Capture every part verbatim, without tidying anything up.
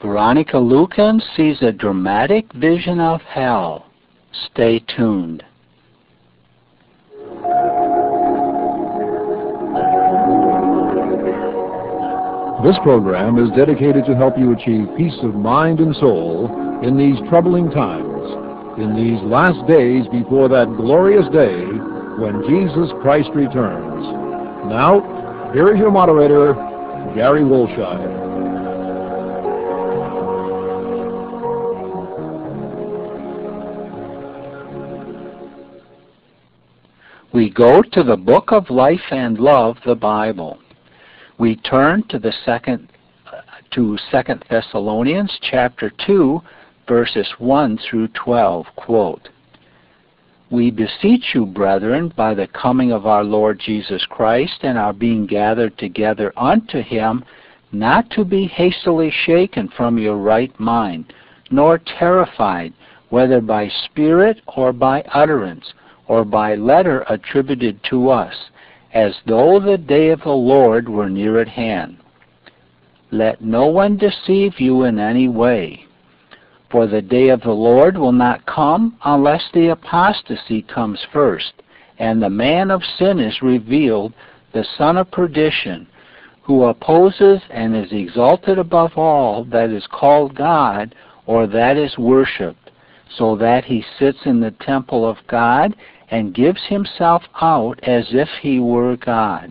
Veronica Lucan sees a dramatic vision of hell. Stay tuned. This program is dedicated to help you achieve peace of mind and soul in these troubling times, in these last days before that glorious day when Jesus Christ returns. Now, here is your moderator, Gary Wolshire. We go to the book of life and love, the Bible. We turn to the second to Second Thessalonians chapter two, verses one through twelve. Quote, "We beseech you, brethren, by the coming of our Lord Jesus Christ and our being gathered together unto him, not to be hastily shaken from your right mind, nor terrified, whether by spirit or by utterance, or by letter attributed to us, as though the day of the Lord were near at hand. Let no one deceive you in any way. For the day of the Lord will not come unless the apostasy comes first, and the man of sin is revealed, the son of perdition, who opposes and is exalted above all that is called God or that is worshipped, so that he sits in the temple of God and gives himself out as if he were God.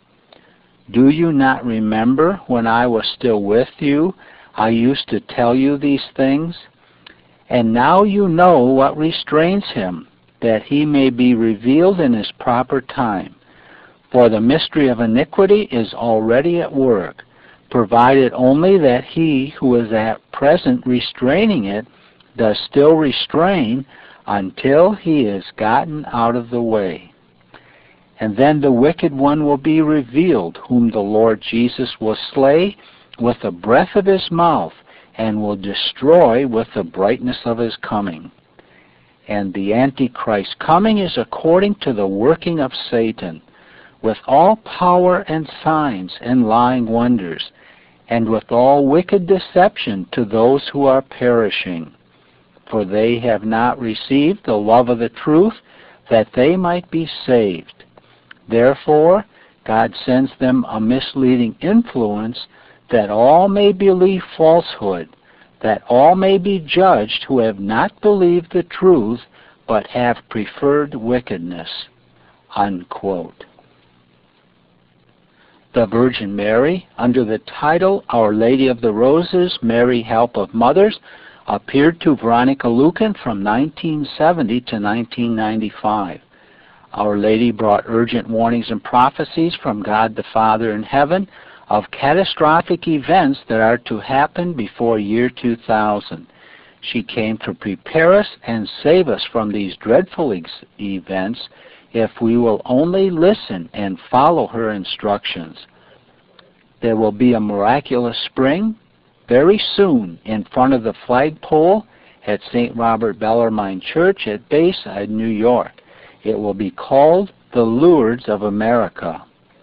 Do you not remember when I was still with you, I used to tell you these things? And now you know what restrains him, that he may be revealed in his proper time. For the mystery of iniquity is already at work, provided only that he who is at present restraining it does still restrain until he is gotten out of the way. And then the wicked one will be revealed, whom the Lord Jesus will slay with the breath of his mouth, and will destroy with the brightness of his coming. And the Antichrist coming is according to the working of Satan, with all power and signs and lying wonders, and with all wicked deception to those who are perishing. For they have not received the love of the truth, that they might be saved. Therefore, God sends them a misleading influence, that all may believe falsehood, that all may be judged who have not believed the truth, but have preferred wickedness." Unquote. The Virgin Mary, under the title Our Lady of the Roses, Mary, Help of Mothers, appeared to Veronica Lucan from nineteen seventy to nineteen ninety-five. Our Lady brought urgent warnings and prophecies from God the Father in heaven of catastrophic events that are to happen before year two thousand. She came to prepare us and save us from these dreadful ex- events if we will only listen and follow her instructions. There will be a miraculous spring very soon in front of the flagpole at Saint Robert Bellarmine Church at Bayside, New York. It will be called the Lourdes of America.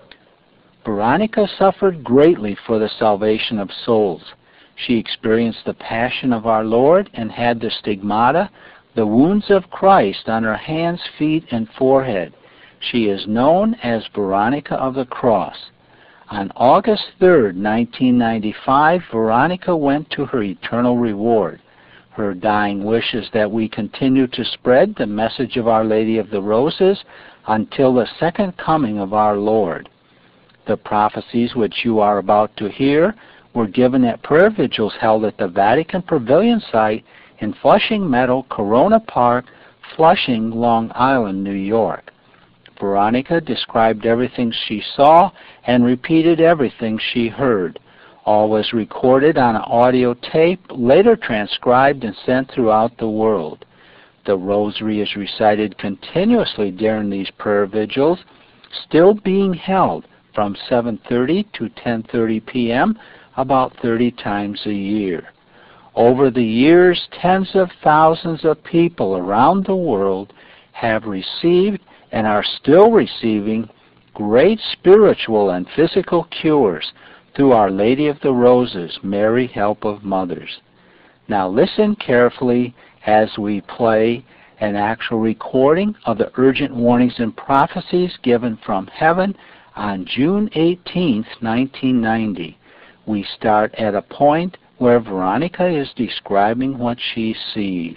Veronica suffered greatly for the salvation of souls. She experienced the passion of our Lord and had the stigmata, the wounds of Christ, on her hands, feet, and forehead. She is known as Veronica of the Cross. On August third, nineteen ninety-five, Veronica went to her eternal reward. Her dying wish is that we continue to spread the message of Our Lady of the Roses until the second coming of our Lord. The prophecies which you are about to hear were given at prayer vigils held at the Vatican Pavilion site in Flushing Meadow, Corona Park, Flushing, Long Island, New York. Veronica described everything she saw and repeated everything she heard. All was recorded on an audio tape, later transcribed and sent throughout the world. The rosary is recited continuously during these prayer vigils, still being held from seven thirty to ten thirty p m about thirty times a year. Over the years, tens of thousands of people around the world have received and are still receiving great spiritual and physical cures through Our Lady of the Roses, Mary, Help of Mothers. Now listen carefully as we play an actual recording of the urgent warnings and prophecies given from heaven on June eighteenth, nineteen ninety. We start at a point where Veronica is describing what she sees.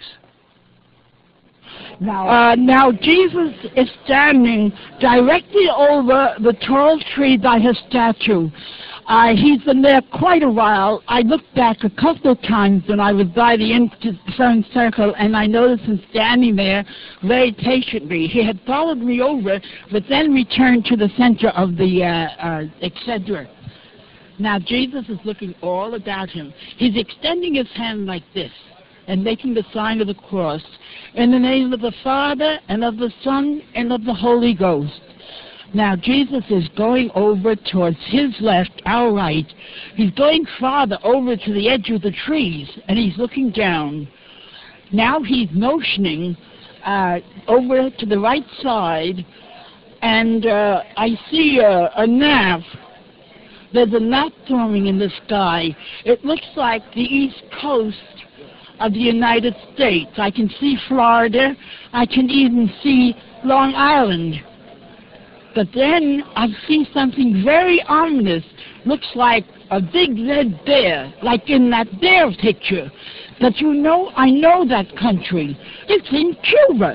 Now, uh, now Jesus is standing directly over the tall tree by his statue. Uh, he's been there quite a while. I looked back a couple of times when I was by the infant circle, and I noticed him standing there very patiently. He had followed me over, but then returned to the center of the uh, uh, Excedra. Now Jesus is looking all about him. He's extending his hand like this and making the sign of the cross in the name of the Father and of the Son and of the Holy Ghost. Now Jesus is going over towards his left, our right. He's going farther over to the edge of the trees, and he's looking down. Now he's motioning uh, over to the right side, and uh, I see a, a gnat. There's a gnat forming in the sky. It looks like the east coast of the United States. I can see Florida. I can even see Long Island. But then I see something very ominous. Looks like a big red bear, like in that bear picture. But you know, I know that country. It's in Cuba.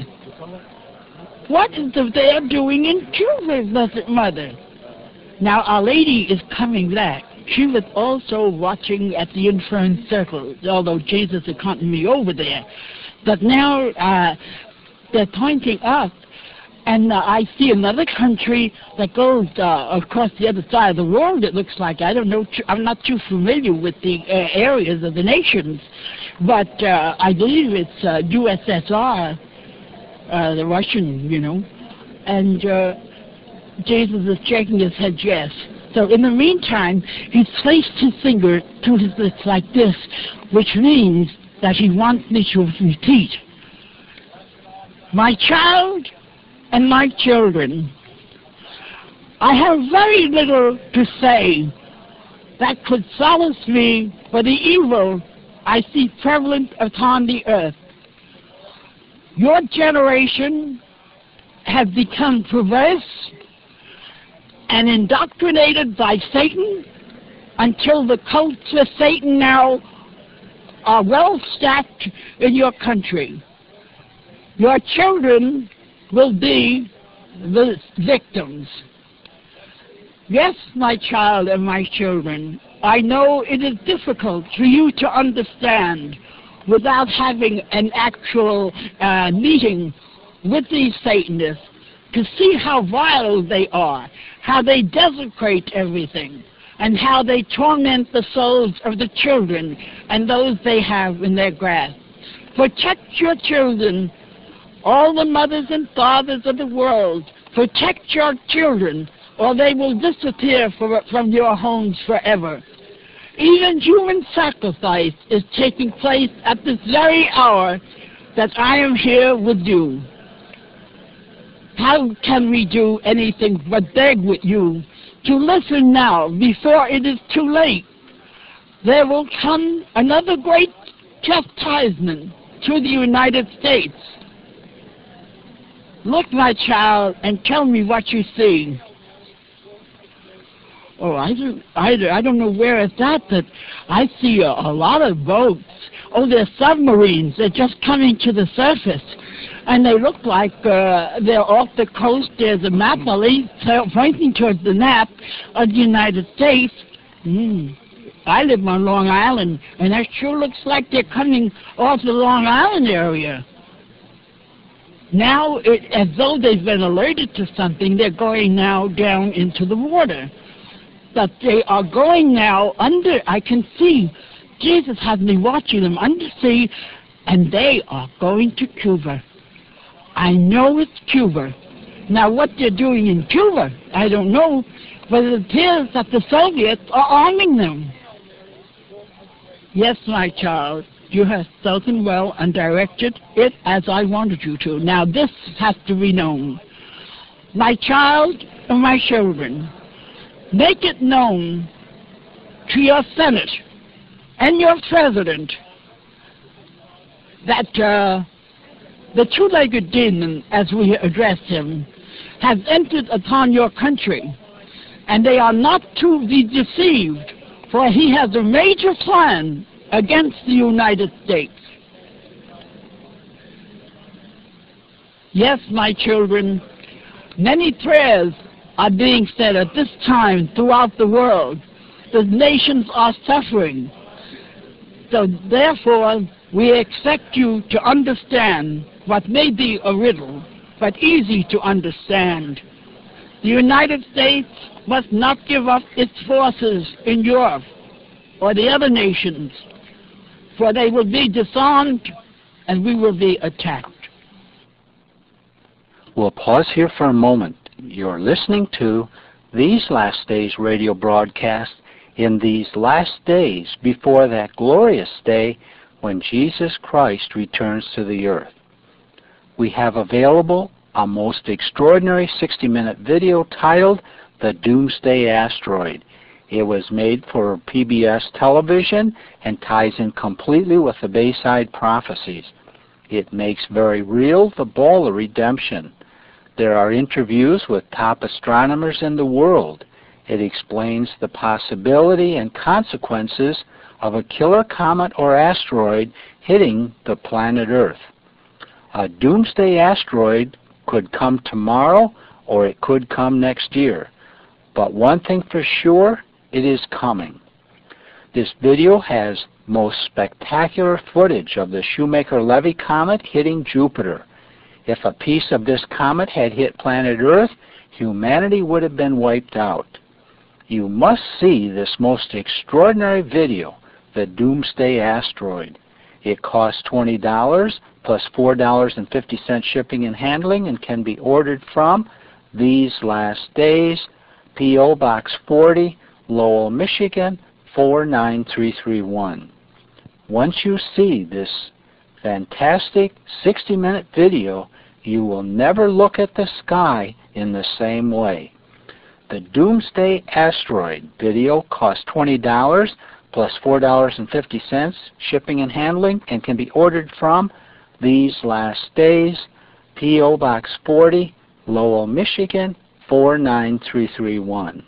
What is the bear doing in Cuba, Blessed Mother? Now, Our Lady is coming back. She was also watching at the infant circle, although Jesus accompanied me over there. But now uh, they're pointing up, and uh, I see another country that goes uh, across the other side of the world, it looks like. I don't know, I'm not too familiar with the uh, areas of the nations, but uh, I believe it's uh, U S S R, uh, the Russian, you know, and uh, Jesus is shaking his head yes. So in the meantime, he's placed his finger to his lips like this, which means that he wants me to repeat. My child and my children, I have very little to say that could solace me for the evil I see prevalent upon the earth. Your generation has become perverse and indoctrinated by Satan until the cults of Satan now are well stacked in your country. Your children will be the victims. Yes, my child and my children, I know it is difficult for you to understand without having an actual uh, meeting with these Satanists to see how vile they are, how they desecrate everything, and how they torment the souls of the children and those they have in their grasp. Protect your children, all the mothers and fathers of the world. Protect your children, or they will disappear for, from your homes forever. Even human sacrifice is taking place at this very hour that I am here with you. How can we do anything but beg with you to listen now before it is too late? There will come another great chastisement to the United States. Look, my child, and tell me what you see. Oh, I don't, I, I don't know where it's at, but I see a, a lot of boats. Oh, they're submarines. They're just coming to the surface. And they look like uh, they're off the coast. There's a map, at least, pointing towards the map of the United States. Mm. I live on Long Island, and that sure looks like they're coming off the Long Island area. Now, it, as though they've been alerted to something, they're going now down into the water. But they are going now under, I can see, Jesus has me watching them undersea, and they are going to Cuba. I know it's Cuba. Now, what they're doing in Cuba, I don't know, but it appears that the Soviets are arming them. Yes, my child, you have spoken well and directed it as I wanted you to. Now, this has to be known. My child and my children, make it known to your Senate and your President that uh, the two-legged demon, as we address him, has entered upon your country, and they are not to be deceived, for he has a major plan against the United States. Yes, my children, many prayers are being said at this time throughout the world. The nations are suffering. So therefore, we expect you to understand what may be a riddle, but easy to understand. The United States must not give up its forces in Europe or the other nations, for they will be disarmed and we will be attacked. We'll pause here for a moment. You're listening to These Last Days radio broadcast in these last days before that glorious day when Jesus Christ returns to the earth. We have available a most extraordinary sixty-minute video titled The Doomsday Asteroid. It was made for P B S television and ties in completely with the Bayside prophecies. It makes very real the ball of redemption. There are interviews with top astronomers in the world. It explains the possibility and consequences of a killer comet or asteroid hitting the planet Earth. A doomsday asteroid could come tomorrow or it could come next year. But one thing for sure, it is coming. This video has most spectacular footage of the Shoemaker-Levy comet hitting Jupiter. If a piece of this comet had hit planet Earth, humanity would have been wiped out. You must see this most extraordinary video, the Doomsday Asteroid. It costs twenty dollars plus four dollars and fifty cents shipping and handling and can be ordered from These Last Days, P O Box forty, Lowell, Michigan, four nine three three one. Once you see this fantastic sixty-minute video, you will never look at the sky in the same way. The Doomsday Asteroid video costs twenty dollars plus four dollars and fifty cents shipping and handling and can be ordered from These Last Days, P O Box forty, Lowell, Michigan, four nine three three one.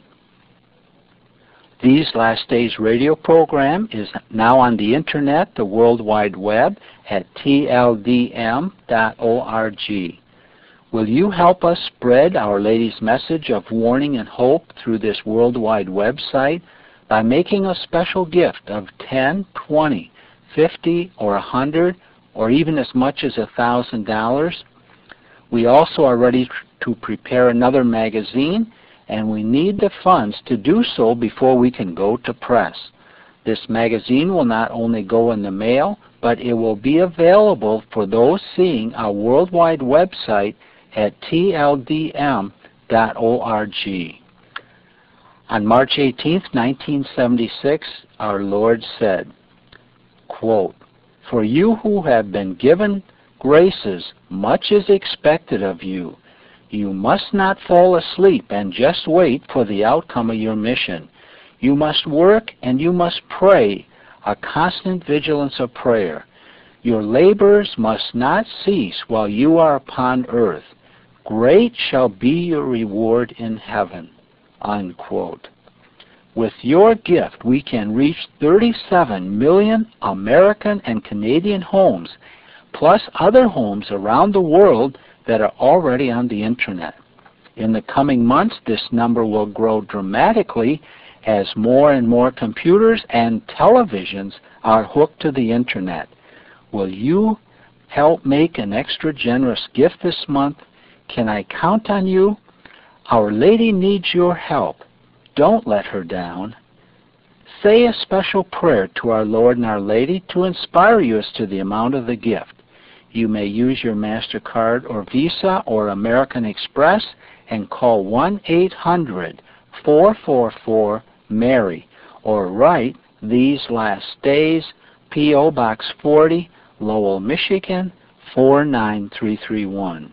These Last Days radio program is now on the Internet, the World Wide Web, at T L D M dot org. Will you help us spread Our Lady's message of warning and hope through this worldwide website by making a special gift of ten, twenty, fifty, or a hundred, or even as much as a thousand dollars? We also are ready to prepare another magazine, and we need the funds to do so before we can go to press. This magazine will not only go in the mail, but it will be available for those seeing our worldwide website at T L D M dot org. On March eighteenth, nineteen seventy-six, our Lord said, quote, "For you who have been given graces, much is expected of you. You must not fall asleep and just wait for the outcome of your mission. You must work and you must pray, a constant vigilance of prayer. Your labors must not cease while you are upon earth. Great shall be your reward in heaven." Unquote. With your gift, we can reach thirty-seven million American and Canadian homes, plus other homes around the world that are already on the Internet. In the coming months, this number will grow dramatically as more and more computers and televisions are hooked to the Internet. Will you help make an extra generous gift this month? Can I count on you? Our Lady needs your help. Don't let her down. Say a special prayer to our Lord and Our Lady to inspire you as to the amount of the gift. You may use your MasterCard or Visa or American Express and call one eight hundred, four four four, Mary or write These Last Days, P O Box forty, Lowell, Michigan, four nine three three one.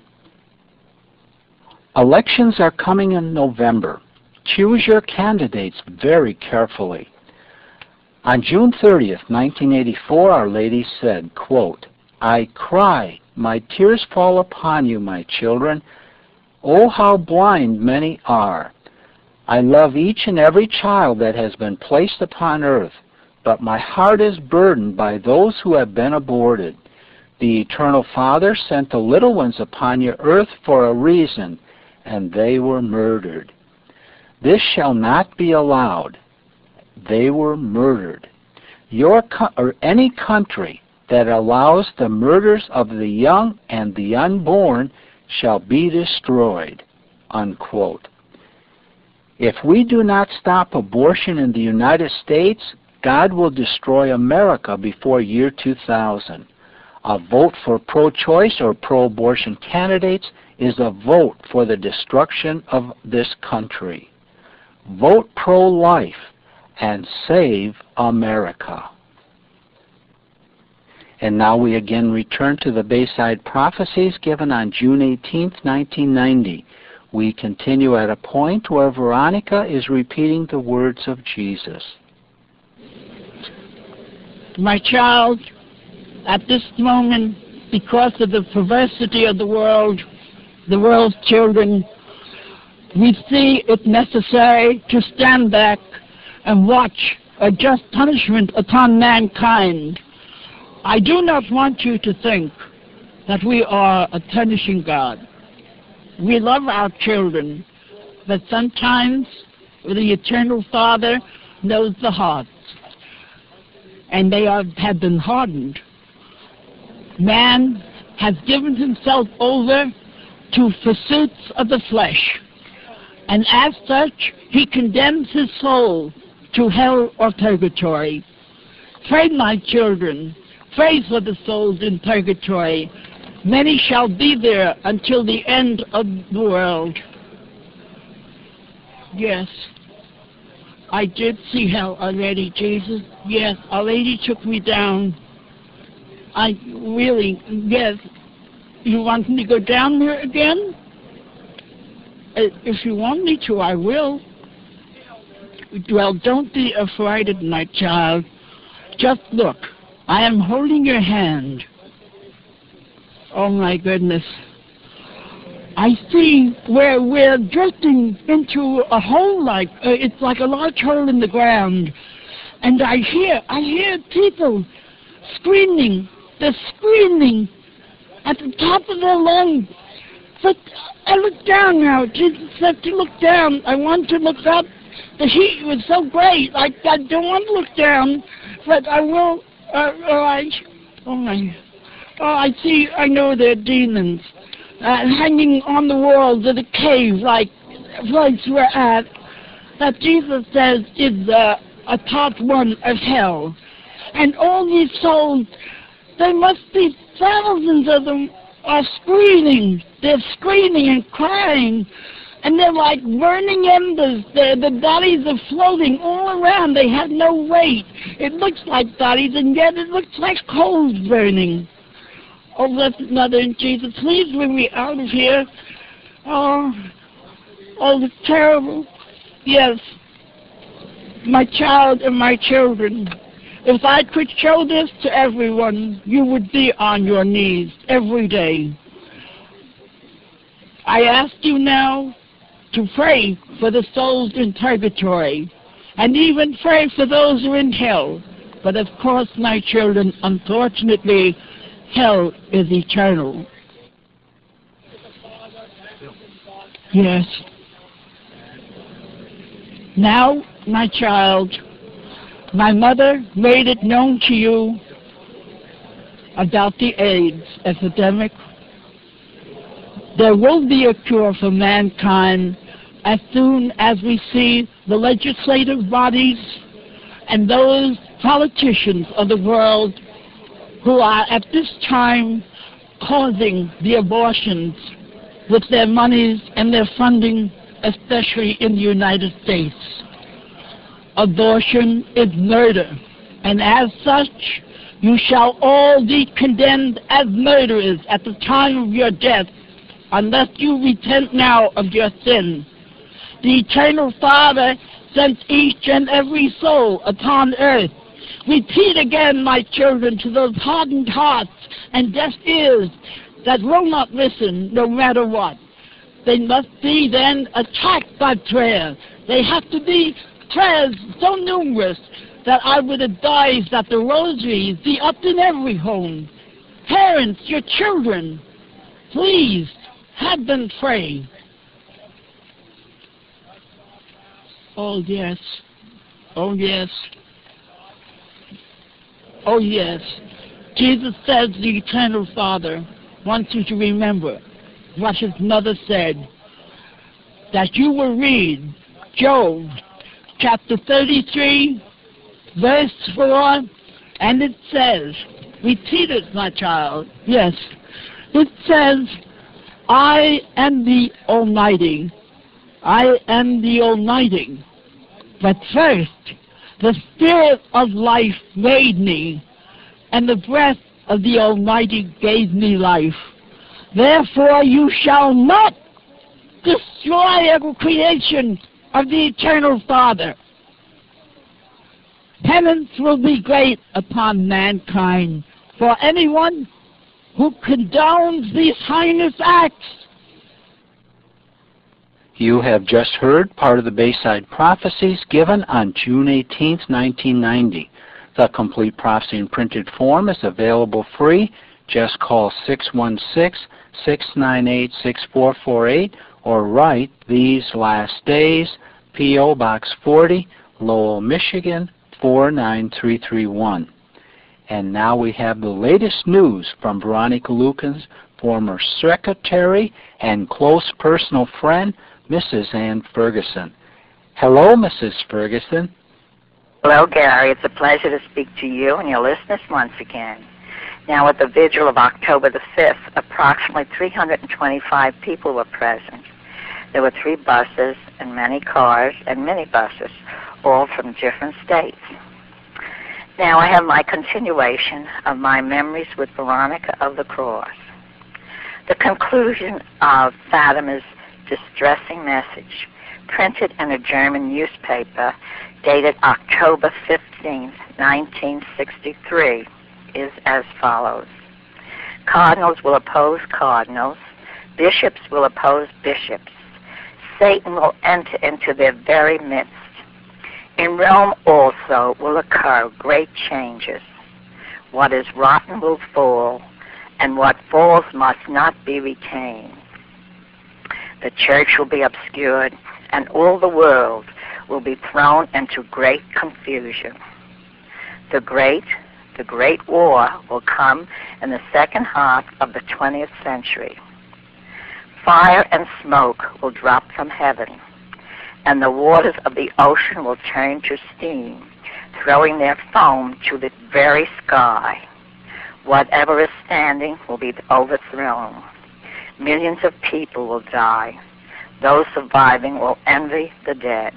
Elections are coming in November. Choose your candidates very carefully. On June thirtieth, nineteen eighty-four, Our Lady said, quote, "I cry, my tears fall upon you, my children. Oh, how blind many are. I love each and every child that has been placed upon earth, but my heart is burdened by those who have been aborted. The Eternal Father sent the little ones upon your earth for a reason, and they were murdered. This shall not be allowed. They were murdered. Your co- or any country that allows the murders of the young and the unborn shall be destroyed," unquote. If we do not stop abortion in the United States, God will destroy America before year two thousand. A vote for pro-choice or pro-abortion candidates is a vote for the destruction of this country. Vote pro-life and save America. And now we again return to the Bayside Prophecies given on June eighteenth, nineteen ninety. We continue at a point where Veronica is repeating the words of Jesus. My child, at this moment, because of the perversity of the world, the world's children, we see it necessary to stand back and watch a just punishment upon mankind. I do not want you to think that we are a punishing God. We love our children, but sometimes the Eternal Father knows the hearts, and they are, have been hardened. Man has given himself over to pursuits of the flesh, and as such, he condemns his soul to hell or purgatory. Pray, my children, pray for the souls in purgatory. Many shall be there until the end of the world. Yes, I did see hell already, Jesus. Yes, Our Lady took me down. I really, yes. You want me to go down there again? If you want me to, I will. Well, don't be affrighted, my child. Just look. I am holding your hand. Oh, my goodness. I see where we're drifting into a hole like, uh, it's like a large hole in the ground. And I hear, I hear people screaming. They're screaming at the top of their lungs. But I look down now. Jesus said to look down. I want to look up. The heat was so great. I, I don't want to look down, but I will. Uh, oh, I, oh my. Oh, I see. I know they're demons uh, hanging on the walls of the cave, like the place we're at. That Jesus says is uh, a part one of hell, and all these souls. There must be thousands of them are screaming. They're screaming and crying. And they're like burning embers. They're, the bodies are floating all around. They have no weight. It looks like bodies, and yet it looks like coals burning. Oh, blessed Mother and Jesus, please bring me out of here. Oh, oh, it's terrible. Yes, my child and my children. If I could show this to everyone, you would be on your knees every day. I ask you now to pray for the souls in purgatory, and even pray for those who are in hell. But of course, my children, unfortunately, hell is eternal. Yes. Now, my child, my mother made it known to you about the AIDS epidemic. There will be a cure for mankind as soon as we see the legislative bodies and those politicians of the world who are at this time causing the abortions with their monies and their funding, especially in the United States. Abortion is murder, and as such, you shall all be condemned as murderers at the time of your death, unless you repent now of your sin. The Eternal Father sent each and every soul upon earth Repeat again, my children, to those hardened hearts and deaf ears that will not listen no matter what. They must be then attacked by prayer. They have to be prayers so numerous that I would advise that the rosaries be up in every home. Parents, your children, please have them pray. Oh, yes. Oh, yes. Oh, yes. Jesus says the Eternal Father wants you to remember what his mother said, that you will read Job chapter thirty-three, verse four, and it says, repeat it, my child, yes, it says, I am the Almighty, I am the Almighty, but first the Spirit of life made me, and the breath of the Almighty gave me life. Therefore you shall not destroy every creation of the Eternal Father. Penance will be great upon mankind for anyone who condones these heinous acts. You have just heard part of the Bayside Prophecies given on June eighteenth, nineteen ninety. The complete prophecy in printed form is available free. Just call six one six, six nine eight, six four four eight or write These Last Days, P O Box forty, Lowell, Michigan, four nine three three one. And now we have the latest news from Veronica Lucan's former secretary and close personal friend, Missus Ann Ferguson. Hello, Missus Ferguson. Hello, Gary. It's a pleasure to speak to you and your listeners once again. Now, at the vigil of October the fifth, approximately three hundred twenty-five people were present. There were three buses and many cars and minibuses, all from different states. Now, I have my continuation of my memories with Veronica of the Cross. The conclusion of Fatima's distressing message, printed in a German newspaper dated October fifteenth, nineteen sixty-three, is as follows. Cardinals will oppose cardinals. Bishops will oppose bishops. Satan will enter into their very midst. In Rome also will occur great changes. What is rotten will fall, and what falls must not be retained. The church will be obscured, and all the world will be thrown into great confusion. The great, the great war will come in the second half of the twentieth century. Fire and smoke will drop from heaven, and the waters of the ocean will turn to steam, throwing their foam to the very sky. Whatever is standing will be overthrown. Millions of people will die. Those surviving will envy the dead.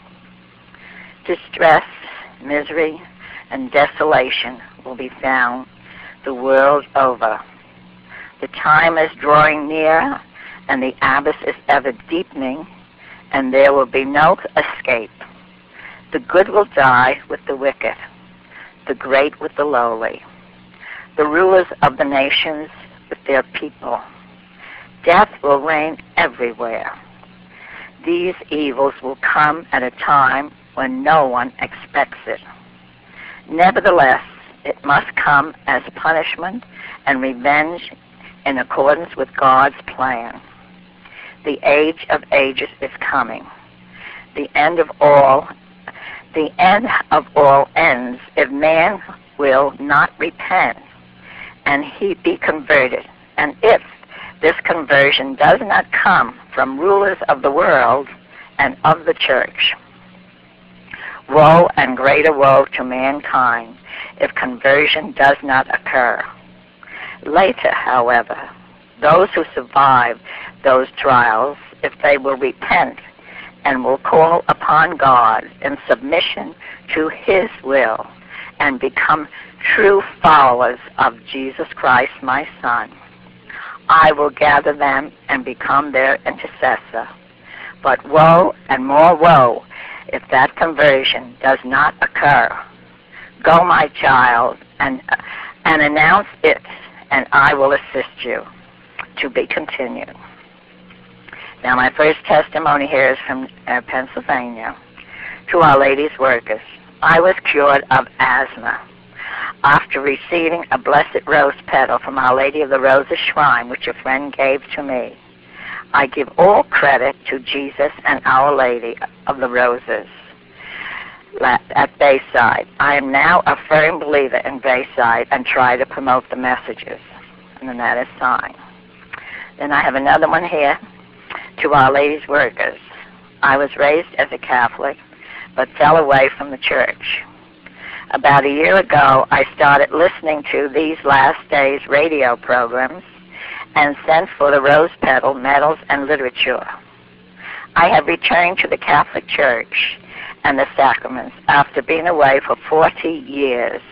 Distress, misery, and desolation will be found the world over. The time is drawing near, and the abyss is ever deepening, and there will be no escape. The good will die with the wicked, the great with the lowly, the rulers of the nations with their people. Death will reign everywhere. These evils will come at a time when no one expects it. Nevertheless, it must come as punishment and revenge in accordance with God's plan. The age of ages is coming. The end of all, the end of all ends if man will not repent and he be converted. And if this conversion does not come from rulers of the world and of the church, woe and greater woe to mankind if conversion does not occur. Later, however, those who survive those trials, if they will repent and will call upon God in submission to His will and become true followers of Jesus Christ, my Son, I will gather them and become their intercessor. But woe and more woe if that conversion does not occur. Go, my child, and, and announce it, and I will assist you. To be continued. Now, my first testimony here is from uh, Pennsylvania. To Our Lady's workers, I was cured of asthma after receiving a blessed rose petal from Our Lady of the Roses Shrine, which a friend gave to me. I give all credit to Jesus and Our Lady of the Roses at Bayside. I am now a firm believer in Bayside and try to promote the messages. And then that is signed. Then I have another one here. To Our Lady's workers. I was raised as a Catholic, but fell away from the church. About a year ago, I started listening to These Last Days radio programs and sent for the rose petal, medals, and literature. I have returned to the Catholic Church and the sacraments after being away for forty years.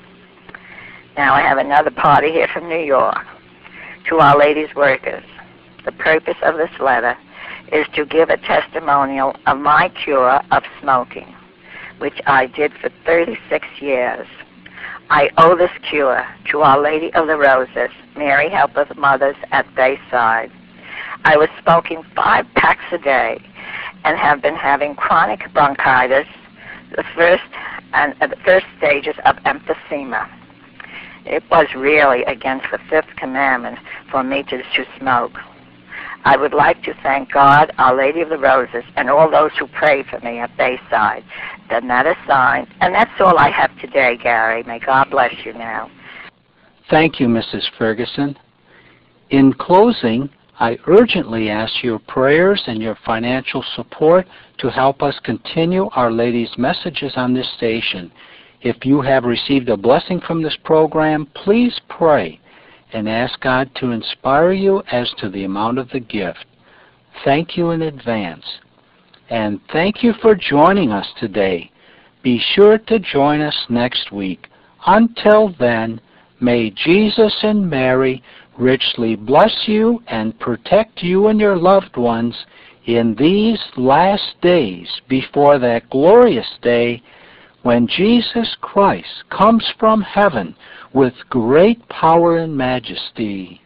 Now I have another party here from New York. To Our Lady's workers. The purpose of this letter is to give a testimonial of my cure of smoking, which I did for thirty-six years. I owe this cure to Our Lady of the Roses, Mary Helpeth Mothers at Bayside. I was smoking five packs a day and have been having chronic bronchitis, the first and uh, the first stages of emphysema. It was really against the fifth commandment for me to, to smoke. I would like to thank God, Our Lady of the Roses, and all those who prayed for me at Bayside. Then that is signed. And that's all I have today, Gary. May God bless you now. Thank you, Missus Ferguson. In closing, I urgently ask your prayers and your financial support to help us continue Our Lady's messages on this station. If you have received a blessing from this program, please pray and ask God to inspire you as to the amount of the gift. Thank you in advance. And thank you for joining us today. Be sure to join us next week. Until then, may Jesus and Mary richly bless you and protect you and your loved ones in these last days before that glorious day when Jesus Christ comes from heaven with great power and majesty.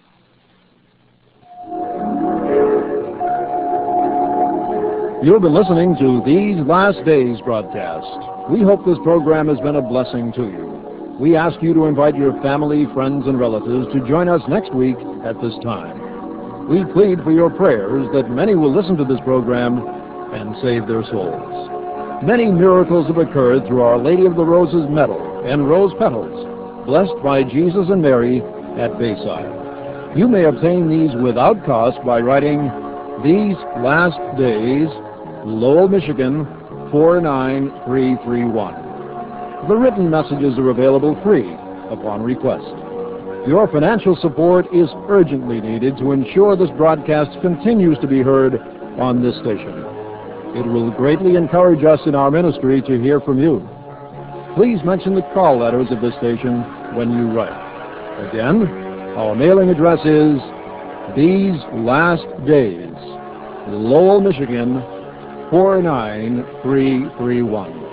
You've been listening to These Last Days broadcast. We hope this program has been a blessing to you. We ask you to invite your family, friends, and relatives to join us next week at this time. We plead for your prayers that many will listen to this program and save their souls. Many miracles have occurred through Our Lady of the Roses medal and rose petals, blessed by Jesus and Mary at Bayside. You may obtain these without cost by writing These Last Days, Lowell, Michigan, four nine three three one. The written messages are available free upon request. Your financial support is urgently needed to ensure this broadcast continues to be heard on this station. It will greatly encourage us in our ministry to hear from you. Please mention the call letters of this station when you write. Again, our mailing address is These Last Days, Lowell, Michigan, four nine three three one.